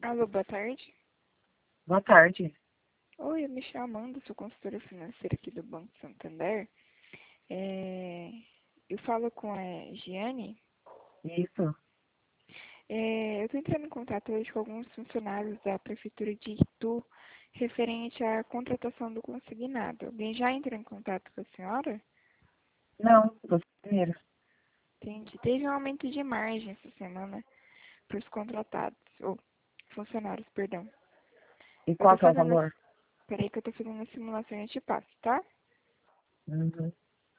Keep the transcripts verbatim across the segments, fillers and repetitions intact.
Alô, boa tarde. Boa tarde. Oi, eu me chamo Amanda, sou consultora financeira aqui do Banco Santander. É, eu falo com a Giane. Isso. É, eu estou entrando em contato hoje com alguns funcionários da Prefeitura de Itu referente à contratação do consignado. Alguém já entrou em contato com a senhora? Não, você primeiro. Entendi. Teve um aumento de margem essa semana para os contratados, ou funcionários, perdão. E Eu qual tô que é o fazendo a... valor? Peraí que eu estou fazendo a simulação e eu te passo, tá? Uhum.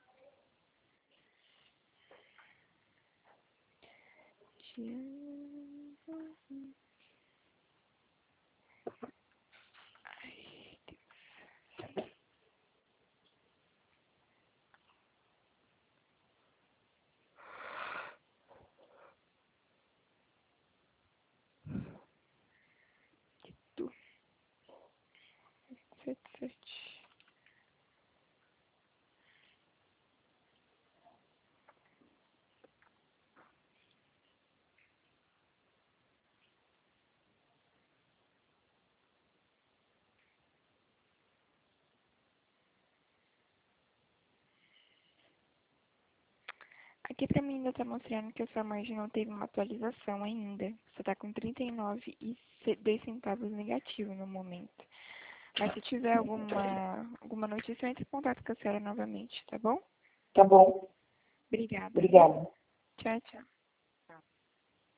Ai, Itu. Sete, sete. Aqui pra mim ainda tá mostrando que a sua margem não teve uma atualização ainda. Você tá com trinta e nove e dois centavos negativo no momento. Mas se tiver alguma, alguma notícia, eu entro em contato com a senhora novamente, tá bom? Tá bom. Obrigada, viu? Obrigada. Tchau, tchau.